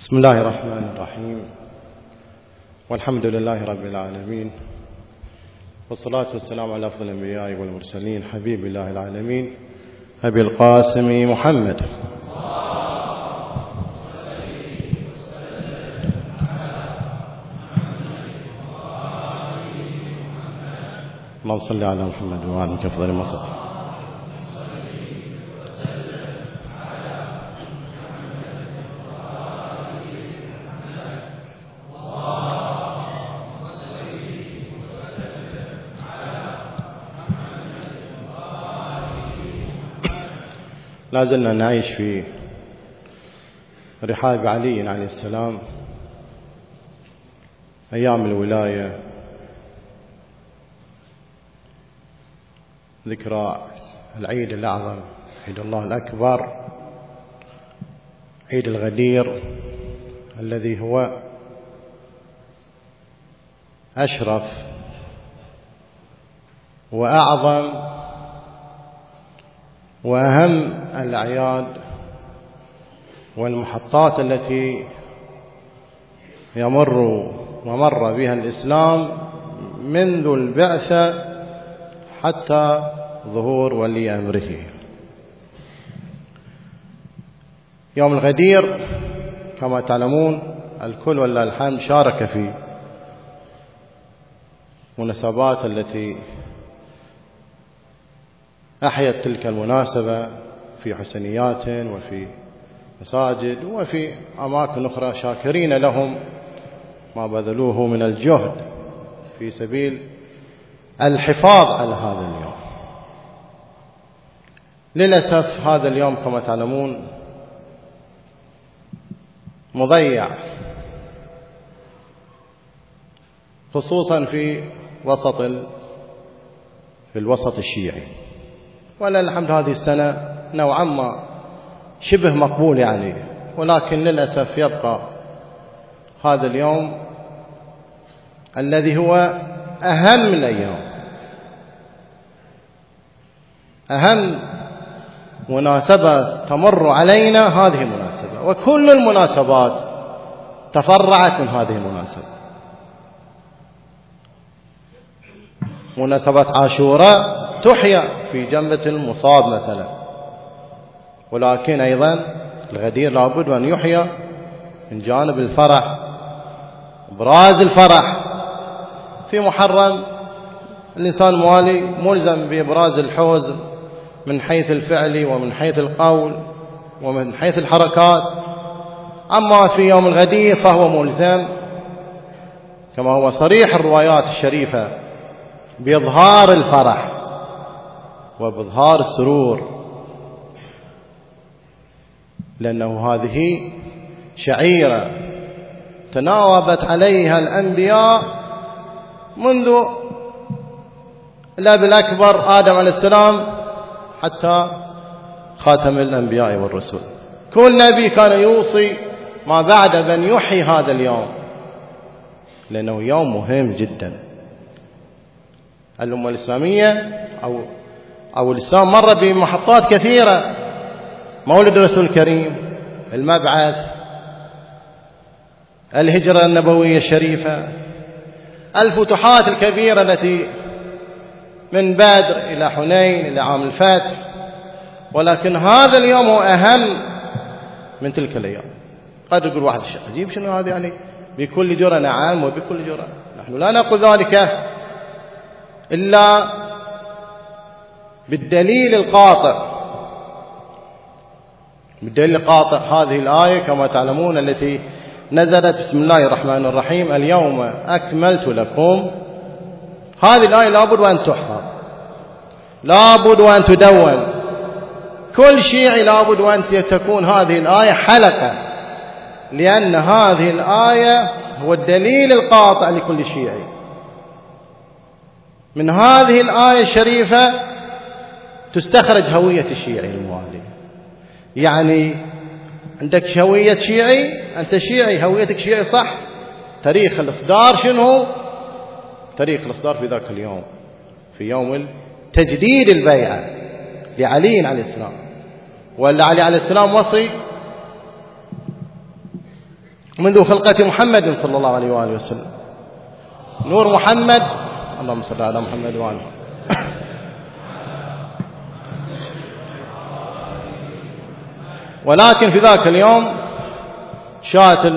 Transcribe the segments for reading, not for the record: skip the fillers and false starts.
بسم الله الرحمن الرحيم، والحمد لله رب العالمين، والصلاة والسلام على أفضل الأنبياء والمرسلين، حبيب الله العالمين أبي القاسم محمد. اللهم صل على محمد وعلى آله أفضل ما صلى. لا زلنا نعيش في رحاب علي عليه السلام، أيام الولاية، ذكرى العيد الأعظم، عيد الله الأكبر، عيد الغدير الذي هو أشرف وأعظم وأهم الأعياد والمحطات التي ومر بها الإسلام منذ البعثة حتى ظهور ولي أمره. يوم الغدير كما تعلمون الكل ولله الحمد شارك في مناسبات التي أحيت تلك المناسبة في حسنيات وفي مساجد وفي أماكن أخرى، شاكرين لهم ما بذلوه من الجهد في سبيل الحفاظ على هذا اليوم. للأسف هذا اليوم كما تعلمون مضيع، خصوصا في الوسط الشيعي، ولله الحمد هذه السنة نوعا ما شبه مقبول يعني، ولكن للأسف يبقى هذا اليوم الذي هو أهم الأيام، أهم مناسبة تمر علينا هذه المناسبة، وكل المناسبات تفرعت من هذه المناسبة. مناسبة عاشوراء تحيا في جنبة المصاب مثلا، ولكن أيضا الغدير لابد أن يحيا من جانب الفرح، إبراز الفرح. في محرم الإنسان موالي ملزم بإبراز الحزن من حيث الفعل ومن حيث القول ومن حيث الحركات، أما في يوم الغدير فهو ملزم كما هو صريح الروايات الشريفة بإظهار الفرح وبإظهار السرور، لأنه هذه شعيرة تناوبت عليها الأنبياء منذ الأب الأكبر آدم عليه السلام حتى خاتم الأنبياء والرسل. كل نبي كان يوصي ما بعد بأن يحيي هذا اليوم، لأنه يوم مهم جدا. الأمة الإسلامية أو الإسلام مر بمحطات كثيرة: مولد الرسول الكريم، المبعث، الهجرة النبوية الشريفة، الفتوحات الكبيرة التي من بدر إلى حنين إلى عام الفتح، ولكن هذا اليوم هو أهم من تلك الأيام. قد يقول واحد عجيب شنو هذا يعني؟ بكل جرأة نعم وبكل جرأة. نحن لا نقول ذلك إلا بالدليل القاطع. بالدليل القاطع هذه الآية كما تعلمون التي نزلت بسم الله الرحمن الرحيم اليوم أكملت لكم. هذه الآية لابد وأن تحفظ، لابد وأن تدون. كل شيعي لابد وأن تكون هذه الآية حلقة، لأن هذه الآية هو الدليل القاطع لكل شيعي. من هذه الآية الشريفة تستخرج هوية الشيعي الموالي. يعني عندك هوية شيعي، أنت شيعي، هويتك شيعي صح. تاريخ الإصدار شنو؟ تاريخ الإصدار في ذاك اليوم، في يوم تجديد البيعة لعلي عليه السلام. ولا علي عليه السلام وصي منذ خلقة محمد صلى الله عليه وآله وسلم. نور محمد، اللهم صل على محمد وآله. ولكن في ذاك اليوم شاءت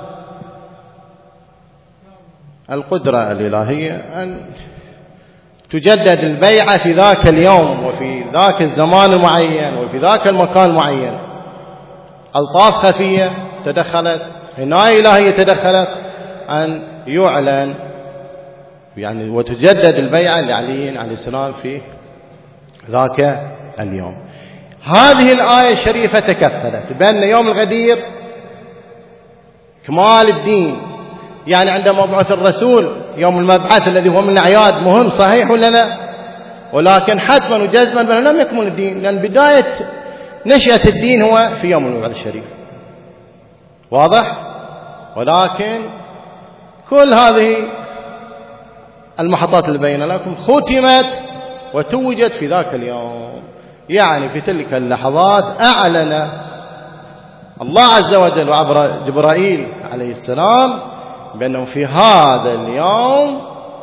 القدرة الإلهية أن تجدد البيعة في ذاك اليوم وفي ذاك الزمان المعين وفي ذاك المكان المعين. ألطاف خفية تدخلت، عناية إلهية تدخلت أن يعلن يعني وتجدد البيعة لعلي عليه السلام في ذاك اليوم. هذه الآية الشريفة تكفلت بأن يوم الغدير كمال الدين. يعني عندما بعث الرسول يوم المبعث الذي هو من الأعياد مهم صحيح ولا لا؟ ولكن حتما وجزما بأنه لم يكمل الدين، لأن بداية نشأة الدين هو في يوم المبعث الشريف. واضح؟ ولكن كل هذه المحطات اللي بينا لكم ختمت وتوجت في ذاك اليوم. يعني في تلك اللحظات أعلن الله عز وجل وعبر جبرائيل عليه السلام بأنه في هذا اليوم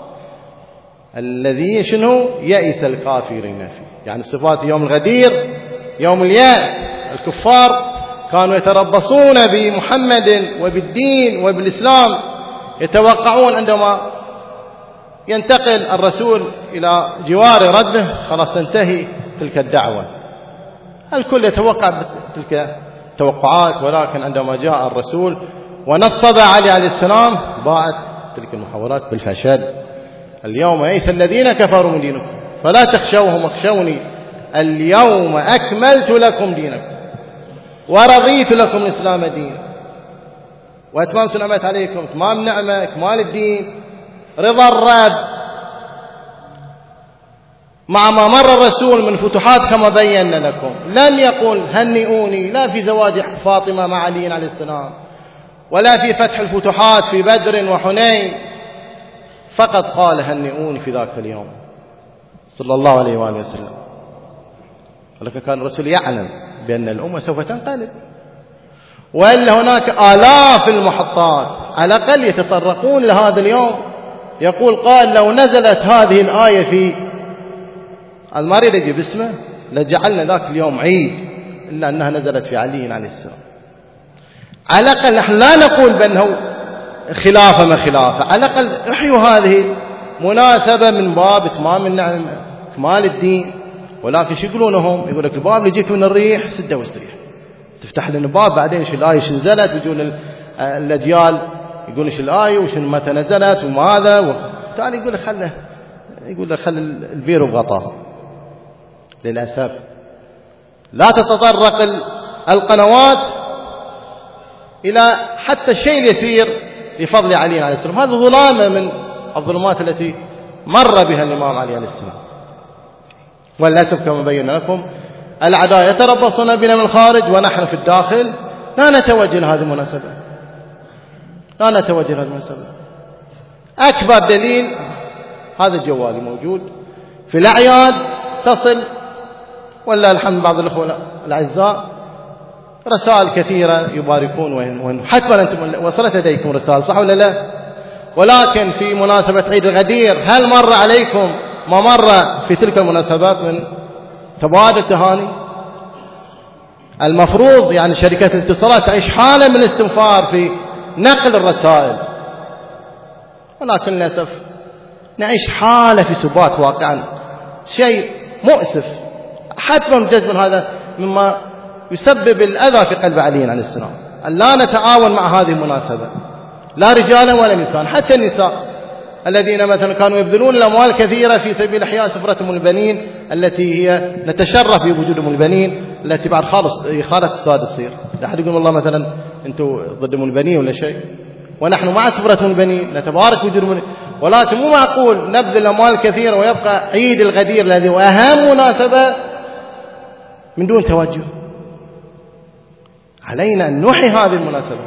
الذي شنو يئس الكافرين فيه. يعني صفات يوم الغدير يوم اليأس. الكفار كانوا يتربصون بمحمد وبالدين وبالإسلام، يتوقعون عندما ينتقل الرسول إلى جوار ربه خلاص تنتهي تلك الدعوة. الكل يتوقع تلك التوقعات، ولكن عندما جاء الرسول ونصب عليه السلام باءت تلك المحاولات بالفشل. اليوم يئس الذين كفروا من دينكم فلا تخشوهم واخشوني اليوم أكملت لكم دينكم ورضيت لكم الإسلام دينا وأتممت نعمتي عليكم. إتمام نعمة، إكمال الدين، رضا الرب مع ما مر الرسول من فتوحات كما بينا لكم. لم يقل هنئوني لا في زواج فاطمة مع علي عليه السلام ولا في فتح الفتوحات في بدر وحنين، فقط قال هنئوني في ذاك اليوم صلى الله عليه وآله وسلم. ولكن كان الرسول يعلم بأن الأمة سوف تنقلب، وإلا هناك آلاف المحطات على الأقل يتطرقون لهذا اليوم. يقول قال لو نزلت هذه الآية في المريض يجي باسمه لجعلنا ذاك اليوم عيد، إلا أنها نزلت في علي عليه السلام. على الأقل نحن لا نقول بأنه خلافة ما خلافة، على الأقل احيوا هذه مناسبة من باب إتمام النعمة إكمال الدين. ولكن شو يقولونهم؟ يقول لك الباب اللي يجيك من الريح سده واستريح. تفتح لنا باب بعدين شو الآية شو نزلت، ويجون الأجيال يقولون شو الآية وشو متى نزلت وماذا وتالي يقول له خل البير بغطاها. للأسف لا تتطرق القنوات إلى حتى الشيء اليسير لفضل علي عليه السلام. هذا ظلامة من الظلمات التي مر بها الإمام علي عليه السلام. والأسف كما بينا لكم الأعداء يتربصون بنا من الخارج ونحن في الداخل لا نتوجه لهذه المناسبة، لا نتوجه لهذه المناسبة. أكبر دليل هذا الجوال موجود في الأعياد تصل، ولا الحمد بعض الأخوة الأعزاء رسائل كثيرة يباركون وين حتما أنتم وصلت لديكم رسائل صح ولا لا؟ ولكن في مناسبة عيد الغدير هل مر عليكم ما مر في تلك المناسبات من تبادل تهاني؟ المفروض يعني شركة الاتصالات تعيش حالة من الاستنفار في نقل الرسائل، ولكن للأسف نعيش حالة في سبات واقعا. شيء مؤسف حتما جزما، هذا مما يسبب الأذى في قلب علي عليه السلام أن لا نتعاون مع هذه المناسبة، لا رجالا ولا نساء. حتى النساء الذين مثلا كانوا يبذلون الأموال كثيرة في سبيل إحياء سفرتهم البنين التي هي نتشرف بوجودهم البنين، التي بعد خالة السادة تصير. لا أحد يقول والله مثلا أنتم ضدهم البنين ولا شيء، ونحن مع سفرتهم البنين نتبارك وجودهم، ولكن مو معقول نبذل الأموال كثيرة ويبقى عيد الغدير الذي هو أهم مناسبة من دون توجه. علينا أن نحيي هذه المناسبة.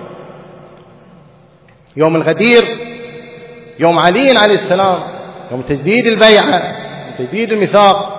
يوم الغدير يوم علي عليه السلام، يوم تجديد البيعة، تجديد الميثاق.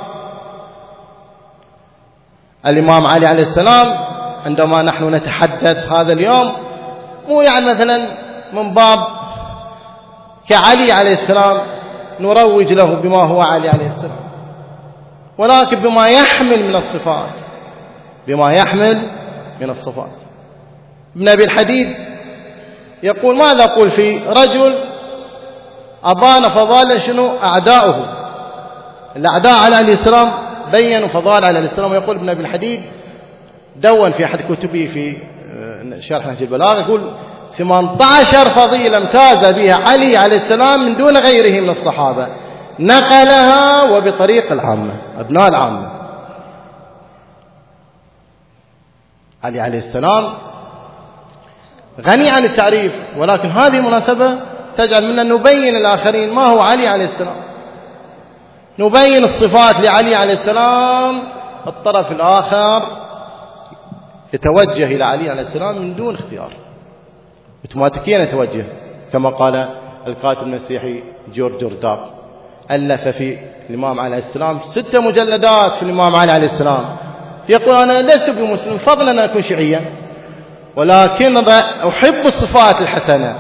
الإمام علي عليه السلام عندما نحن نتحدث هذا اليوم مو يعني مثلا من باب كعلي عليه السلام نروج له بما هو علي عليه السلام، ولكن بما يحمل من الصفات، بما يحمل من الصفات. ابن أبي الحديد يقول ماذا أقول في رجل أبان فضائل شنو أعداؤه، الأعداء على الإسلام بيّنوا فضائل على الإسلام. يقول ابن أبي الحديد دون في أحد كتبه في شرح نهج البلاغة، يقول 18 فضيلة امتاز بها علي عليه السلام من دون غيره من الصحابة، نقلها وبطريق العامة أبناء العامة. علي عليه السلام غني عن التعريف، ولكن هذه المناسبة تجعل منا نبين الآخرين ما هو علي عليه السلام، نبين الصفات لعلي عليه السلام. الطرف الآخر يتوجه إلى علي عليه السلام من دون اختيار، اوتوماتيكيا يتوجه، كما قال الكاتب المسيحي جورج جورداق، ألف في الإمام عليه السلام 6 مجلدات في الإمام عليه السلام. يقول أنا لست بمسلم فضلا أن أكون شيعيا، ولكن أحب الصفات الحسنة.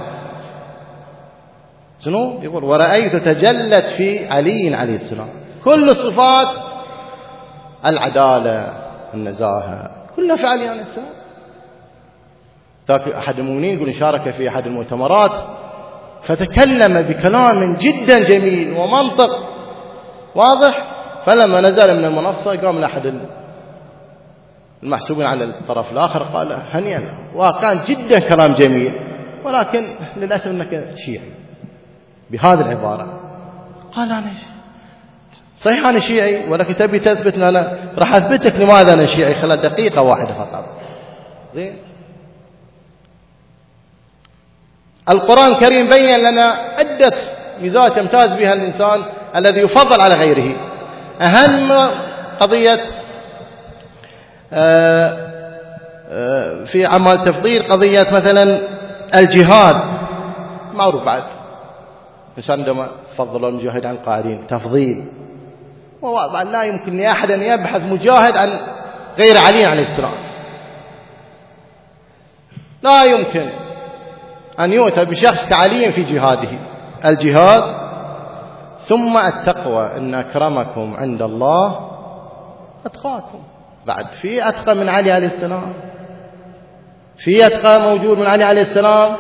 شنو يقول؟ ورأيت تجلت في علي عليه السلام كل الصفات، العدالة، النزاهة، كلها في علي عليه السلام. ذاك أحد المؤمنين يقول شارك في أحد المؤتمرات فتكلم بكلام جدا جميل ومنطق واضح، فلما نزل من المنصة قام لأحد المحسوبين على الطرف الآخر قال هنيئا، وكان جدا كلام جميل، ولكن للأسف أنك شيعي بهذه العبارة. قال أنا صحيح أنا شيعي، ولكن تبي تثبت أنا راح أثبتك لماذا أنا شيعي خلال دقيقة واحدة فقط. زين، القرآن الكريم بين لنا عدة ميزات يمتاز بها الإنسان الذي يفضل على غيره. أهم قضية في أعمال تفضيل قضية مثلا الجهاد، معروف بعد الإنسان عندما فضل المجاهد عن القاعدين تفضيل، وبعد لا يمكن لأحد أن يبحث مجاهد عن غير علي عليه السلام، لا يمكن أن يؤتى بشخص كعلي في جهاده. الجهاد ثم التقوى، إن أكرمكم عند الله أتقاكم. بعد في أتقى من علي عليه السلام، في أتقى موجود من علي عليه السلام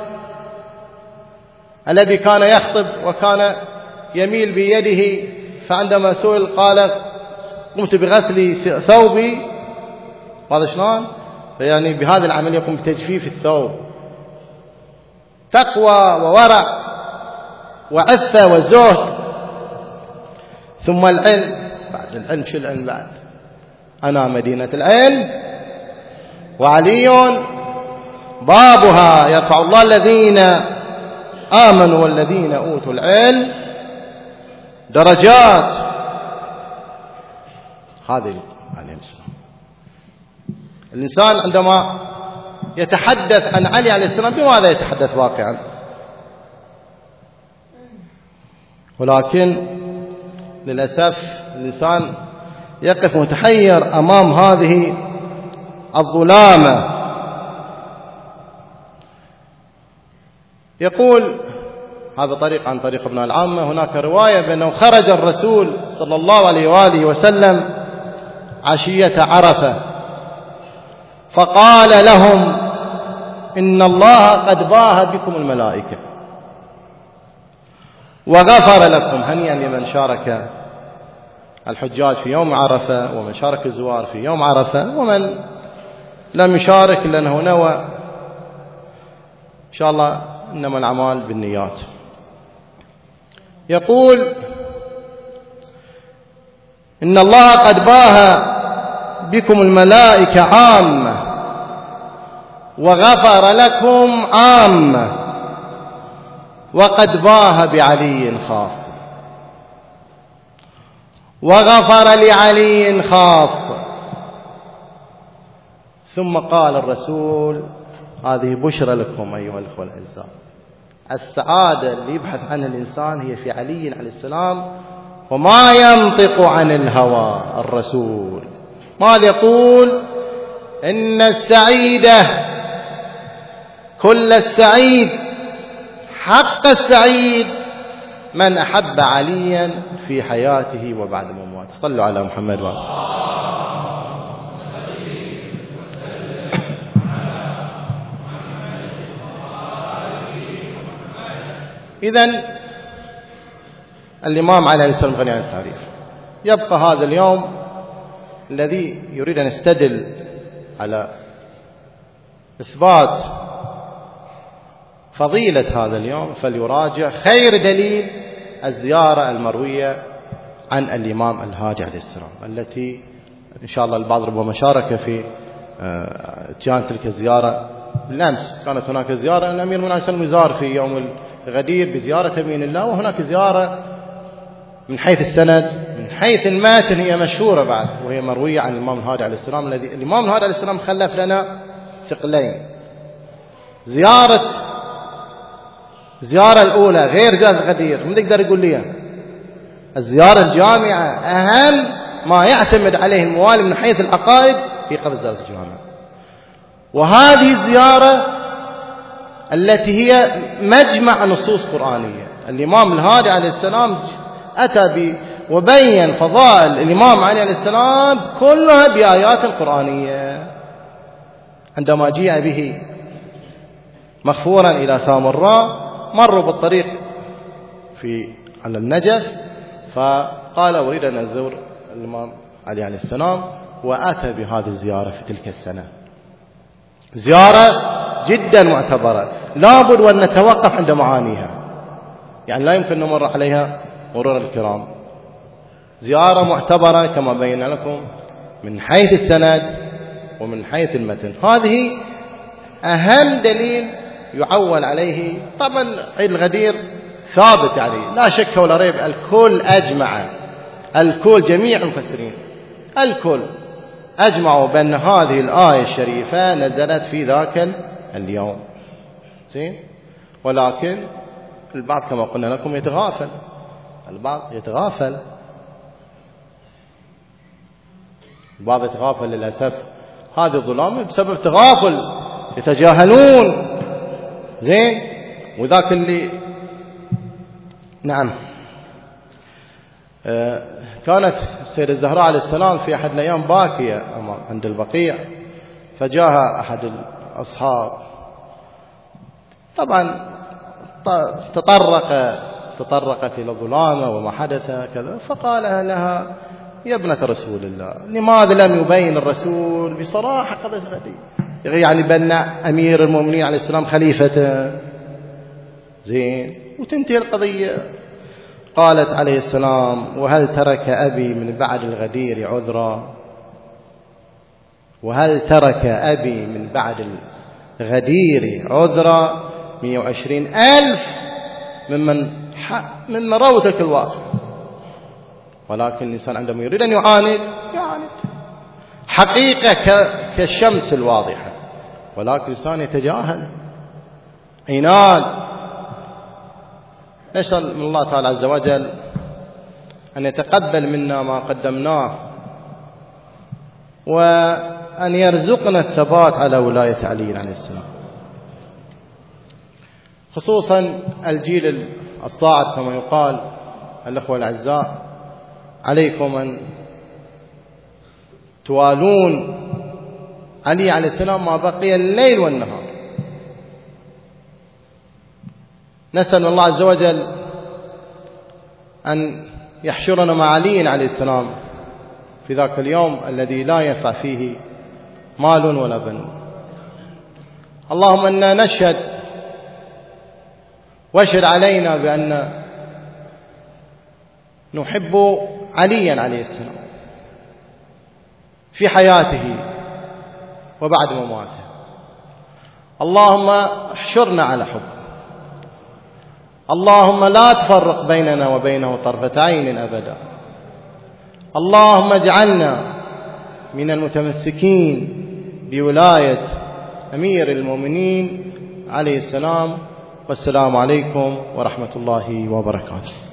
الذي كان يخطب وكان يميل بيده، فعندما سئل قال قمت بغسل ثوبي. هذا شلون؟ يعني بهذا العمل يقوم بتجفيف الثوب. تقوى وورع وعفة وزهد. ثم العلم، بعد العلم شو العلم بعد؟ أنا مدينة العلم وعلي بابها، يرفع الله الذين آمنوا والذين أوتوا العلم درجات. هذه عليه السلام. الإنسان عندما يتحدث عن علي عليه السلام بماذا يتحدث واقعا؟ ولكن للأسف الإنسان يقف متحير أمام هذه الظلامة. يقول هذا طريق عن طريق ابن العامة. هناك رواية بأنه خرج الرسول صلى الله عليه وآله وسلم عشية عرفة فقال لهم إن الله قد باه بكم الملائكة وغفر لكم. هنيئا لمن شارك الحجاج في يوم عرفة، ومن شارك الزوار في يوم عرفة، ومن لم يشارك لأنه نوى. إن شاء الله إنما الأعمال بالنيات. يقول إن الله قد باه بكم الملائكة عامة وغفر لكم عامة، وقد باه بعلي خاصة وغفر لعلي خاصة. ثم قال الرسول هذه بشرى لكم أيها الأخوة الأعزاء. السعادة اللي يبحث عنها الإنسان هي في علي عليه السلام، وما ينطق عن الهوى. الرسول ماذا يقول؟ إن السعيدة كل السعيد حق السعيد من أحب عليا في حياته وبعد مماته. صلوا على محمد وآله. إذن الإمام علي عليه السلام غني عن التعريف. يبقى هذا اليوم الذي يريد أن يستدل على إثبات فضيلة هذا اليوم فليراجع خير دليل الزيارة المروية عن الإمام الهادي عليه السلام، التي إن شاء الله البعض ربما شارك في اتيان تلك الزيارة بالأمس. كانت هناك زيارة الأمير المؤمنين عليه السلام يزار في يوم الغدير بزيارة أمين الله، وهناك زيارة من حيث السند من حيث الماتن هي مشهورة بعد، وهي مروية عن الإمام الهادي عليه السلام، الذي الإمام الهادي عليه السلام خلف لنا ثقلين: زيارة الأولى غير زيارة الغدير، من يقدر يقول لي الزيارة الجامعة أهم ما يعتمد عليه الموالي من حيث العقائد في قبل زيارة الجامعة، وهذه الزيارة التي هي مجمع نصوص قرآنية. الإمام الهادي عليه السلام أتى وبين فضائل الإمام علي عليه السلام كلها بآيات قرآنية. عندما جاء به مغفورا إلى سامراء مروا بالطريق على النجف، فقال أريد أن أزور الإمام علي عليه السلام، وأتى بهذه الزيارة في تلك السنة. زيارة جدا معتبرة، لابد وأن نتوقف عند معانيها، يعني لا يمكن نمر عليها مرور الكرام. زيارة معتبرة كما بينا لكم من حيث السند ومن حيث المتن. هذه أهم دليل يعول عليه. طبعا عيد الغدير ثابت يعني لا شك ولا ريب، الكل أجمع، الكل جميع المفسرين الكل أجمعوا بأن هذه الآية الشريفة نزلت في ذاك اليوم. زين، ولكن البعض كما قلنا لكم يتغافل، البعض يتغافل للأسف. هذه الظلام بسبب تغافل، يتجاهلون. زين، وذاك اللي نعم كانت السيدة الزهراء عليه السلام في أحد الأيام باكية عند البقيع، فجاء أحد الأصحاب، طبعا تطرقت إلى ظلامة وما حدث كذا، فقال لها: يا ابنة رسول الله، لماذا لم يبين الرسول بصراحة قبل الغدير؟ يعني بأن أمير المؤمنين عليه السلام خليفته. زين، وتنتهي القضية. قالت عليه السلام: وهل ترك أبي من بعد الغدير عذرا؟ وهل ترك أبي من بعد الغدير عذرا؟ 120,000 ممن رووا تلك الواقع. ولكن الإنسان عندما يريد أن يعاند حقيقة كالشمس الواضحة، ولكن الإنسان يتجاهل، عناد. نسأل من الله تعالى عز وجل أن يتقبل منا ما قدمناه، وأن يرزقنا الثبات على ولاية علي عليه السلام، خصوصا الجيل الصاعد كما يقال. الأخوة الأعزاء، عليكم أن توالون علي عليه السلام ما بقي الليل والنهار. نسأل الله عز وجل أن يحشرنا مع علي عليه السلام في ذاك اليوم الذي لا ينفع فيه مال ولا بنون. اللهم إنا نشهد واشهد علينا بأن نحب عليا عليه السلام في حياته وبعد مماته. اللهم احشرنا على حب. اللهم لا تفرق بيننا وبينه طرفة عين أبدا. اللهم اجعلنا من المتمسكين بولاية أمير المؤمنين عليه السلام. والسلام عليكم ورحمة الله وبركاته.